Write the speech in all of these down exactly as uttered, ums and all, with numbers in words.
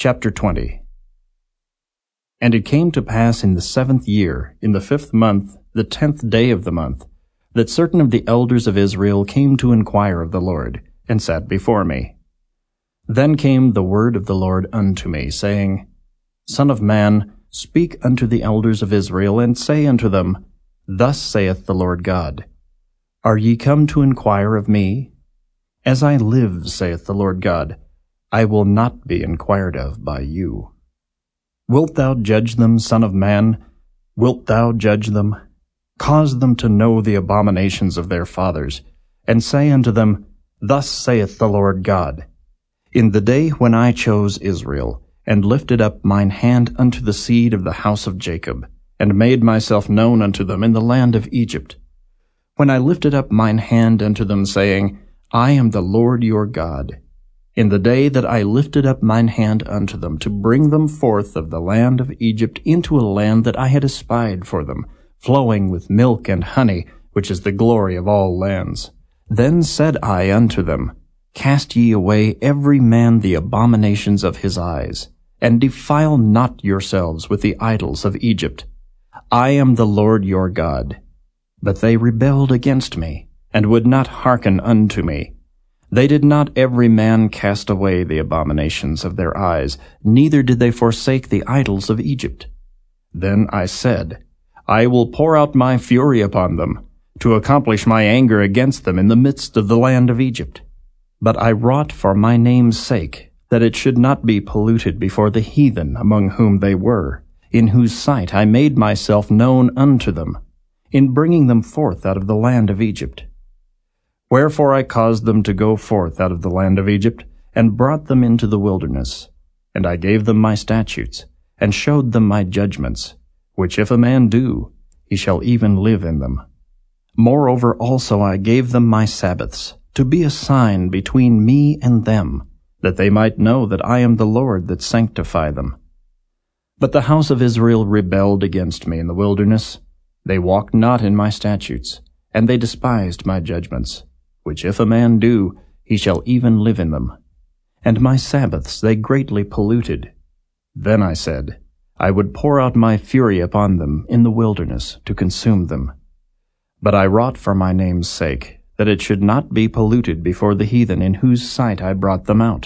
Chapter twenty. And it came to pass in the seventh year, in the fifth month, the tenth day of the month, that certain of the elders of Israel came to inquire of the Lord, and sat before me. Then came the word of the Lord unto me, saying, Son of man, speak unto the elders of Israel, and say unto them, Thus saith the Lord God, Are ye come to inquire of me? As I live, saith the Lord God, I will not be inquired of by you. Wilt thou judge them, son of man? Wilt thou judge them? Cause them to know the abominations of their fathers, and say unto them, Thus saith the Lord God, In the day when I chose Israel, and lifted up mine hand unto the seed of the house of Jacob, and made myself known unto them in the land of Egypt, when I lifted up mine hand unto them, saying, I am the Lord your God, in the day that I lifted up mine hand unto them, to bring them forth of the land of Egypt into a land that I had espied for them, flowing with milk and honey, which is the glory of all lands. Then said I unto them, Cast ye away every man the abominations of his eyes, and defile not yourselves with the idols of Egypt. I am the Lord your God. But they rebelled against me, and would not hearken unto me. They did not every man cast away the abominations of their eyes, neither did they forsake the idols of Egypt. Then I said, I will pour out my fury upon them, to accomplish my anger against them in the midst of the land of Egypt. But I wrought for my name's sake, that it should not be polluted before the heathen among whom they were, in whose sight I made myself known unto them, in bringing them forth out of the land of Egypt. Wherefore I caused them to go forth out of the land of Egypt, and brought them into the wilderness. And I gave them my statutes, and showed them my judgments, which if a man do, he shall even live in them. Moreover also I gave them my Sabbaths, to be a sign between me and them, that they might know that I am the Lord that sanctify them. But the house of Israel rebelled against me in the wilderness. They walked not in my statutes, and they despised my judgments, which if a man do, he shall even live in them. And my Sabbaths they greatly polluted. Then I said, I would pour out my fury upon them in the wilderness to consume them. But I wrought for my name's sake, that it should not be polluted before the heathen in whose sight I brought them out.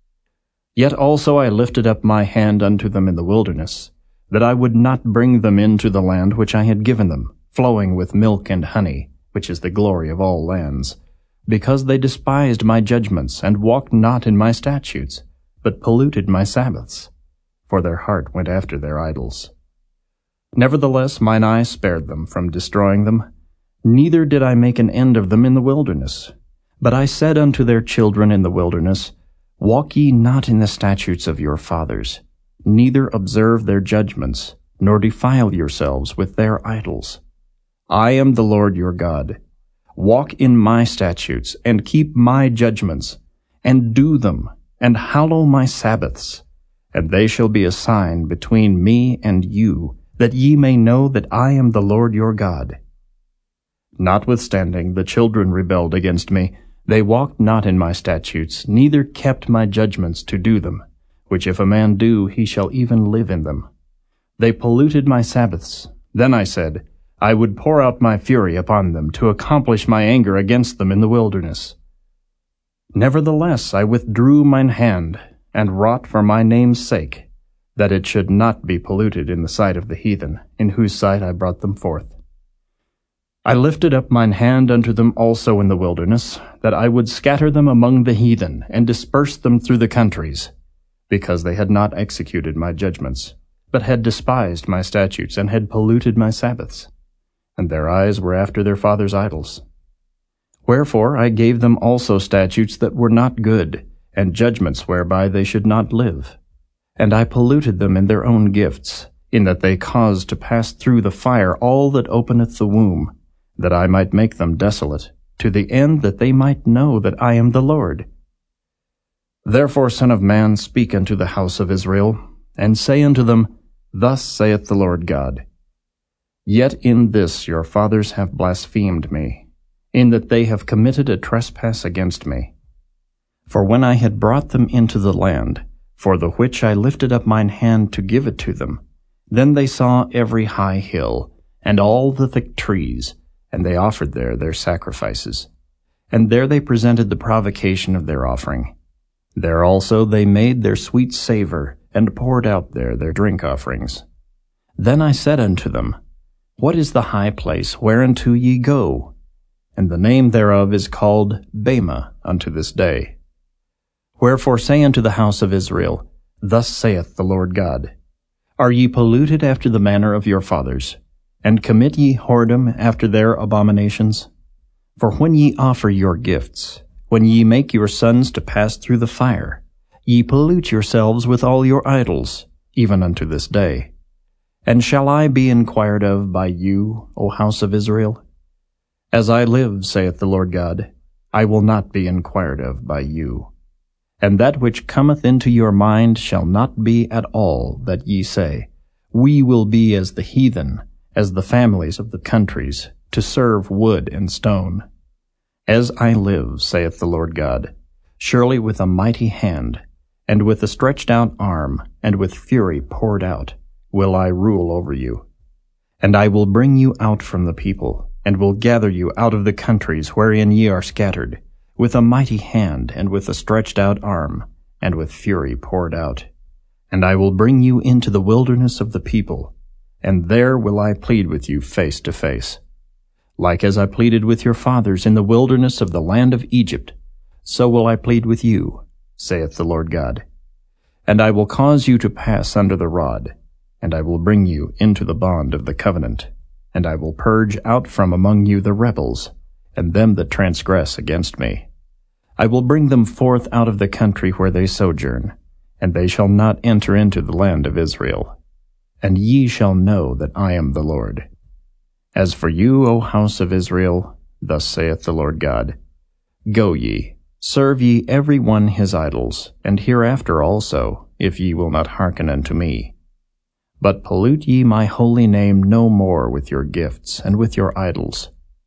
Yet also I lifted up my hand unto them in the wilderness, that I would not bring them into the land which I had given them, flowing with milk and honey, which is the glory of all lands, because they despised my judgments, and walked not in my statutes, but polluted my Sabbaths, for their heart went after their idols. Nevertheless mine eye spared them from destroying them, neither did I make an end of them in the wilderness. But I said unto their children in the wilderness, Walk ye not in the statutes of your fathers, neither observe their judgments, nor defile yourselves with their idols. I am the Lord your God. Walk in my statutes, and keep my judgments, and do them, and hallow my Sabbaths, and they shall be a sign between me and you, that ye may know that I am the Lord your God. Notwithstanding the children rebelled against me, they walked not in my statutes, neither kept my judgments to do them, which if a man do, he shall even live in them. They polluted my Sabbaths. Then I said, I would pour out my fury upon them, to accomplish my anger against them in the wilderness. Nevertheless I withdrew mine hand, and wrought for my name's sake, that it should not be polluted in the sight of the heathen, in whose sight I brought them forth. I lifted up mine hand unto them also in the wilderness, that I would scatter them among the heathen, and disperse them through the countries, because they had not executed my judgments, but had despised my statutes, and had polluted my Sabbaths, and their eyes were after their fathers' idols. Wherefore I gave them also statutes that were not good, and judgments whereby they should not live. And I polluted them in their own gifts, in that they caused to pass through the fire all that openeth the womb, that I might make them desolate, to the end that they might know that I am the Lord. Therefore, Son of man, speak unto the house of Israel, and say unto them, Thus saith the Lord God, Yet in this your fathers have blasphemed me, in that they have committed a trespass against me. For when I had brought them into the land, for the which I lifted up mine hand to give it to them. Then they saw every high hill, and all the thick trees, and they offered there their sacrifices. And there they presented the provocation of their offering. There also they made their sweet savour, and poured out there their drink offerings. Then I said unto them, What is the high place whereunto ye go? And the name thereof is called Bema unto this day. Wherefore say unto the house of Israel, Thus saith the Lord God, Are ye polluted after the manner of your fathers? And commit ye whoredom after their abominations? For when ye offer your gifts, when ye make your sons to pass through the fire, ye pollute yourselves with all your idols, even unto this day. And shall I be inquired of by you, O house of Israel? As I live, saith the Lord God, I will not be inquired of by you. And that which cometh into your mind shall not be at all that ye say, We will be as the heathen, as the families of the countries, to serve wood and stone. As I live, saith the Lord God, surely with a mighty hand, and with a stretched out arm, and with fury poured out, will I rule over you. And I will bring you out from the people, and will gather you out of the countries wherein ye are scattered, with a mighty hand, and with a stretched out arm, and with fury poured out. And I will bring you into the wilderness of the people, and there will I plead with you face to face. Like as I pleaded with your fathers in the wilderness of the land of Egypt, so will I plead with you, saith the Lord God. And I will cause you to pass under the rod, and I will bring you into the bond of the covenant, and I will purge out from among you the rebels, and them that transgress against me. I will bring them forth out of the country where they sojourn, and they shall not enter into the land of Israel. And ye shall know that I am the Lord. As for you, O house of Israel, thus saith the Lord God, Go ye, serve ye every one his idols, and hereafter also, if ye will not hearken unto me. But pollute ye my holy name no more with your gifts and with your idols.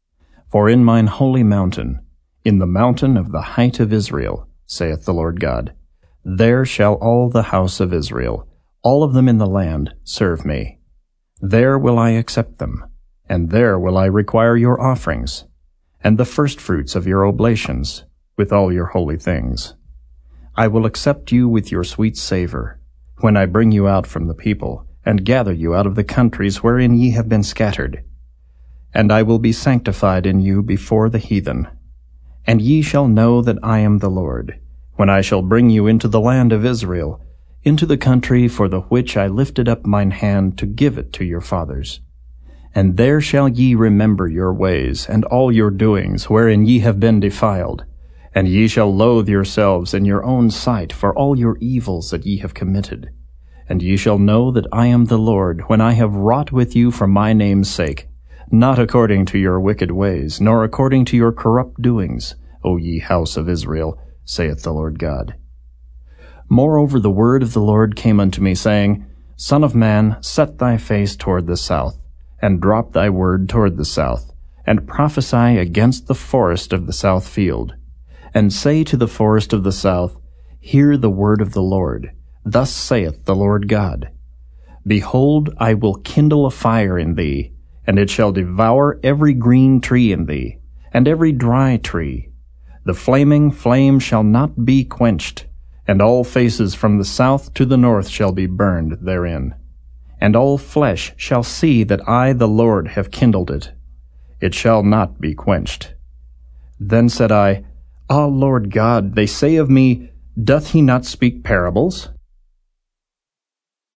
For in mine holy mountain, in the mountain of the height of Israel, saith the Lord God, there shall all the house of Israel, all of them in the land, serve me. There will I accept them, and there will I require your offerings, and the firstfruits of your oblations, with all your holy things. I will accept you with your sweet savour, when I bring you out from the people, and gather you out of the countries wherein ye have been scattered. And I will be sanctified in you before the heathen. And ye shall know that I am the Lord, when I shall bring you into the land of Israel, into the country for the which I lifted up mine hand to give it to your fathers. And there shall ye remember your ways, and all your doings, wherein ye have been defiled. And ye shall loathe yourselves in your own sight for all your evils that ye have committed. And ye shall know that I am the Lord, when I have wrought with you for my name's sake, not according to your wicked ways, nor according to your corrupt doings, O ye house of Israel, saith the Lord God. Moreover the word of the Lord came unto me, saying, Son of man, set thy face toward the south, and drop thy word toward the south, and prophesy against the forest of the south field. And say to the forest of the south, Hear the word of the Lord. Thus saith the Lord God, Behold, I will kindle a fire in thee, and it shall devour every green tree in thee, and every dry tree. The flaming flame shall not be quenched, and all faces from the south to the north shall be burned therein. And all flesh shall see that I, the Lord, have kindled it. It shall not be quenched. Then said I, Ah, Lord God, they say of me, Doth he not speak parables?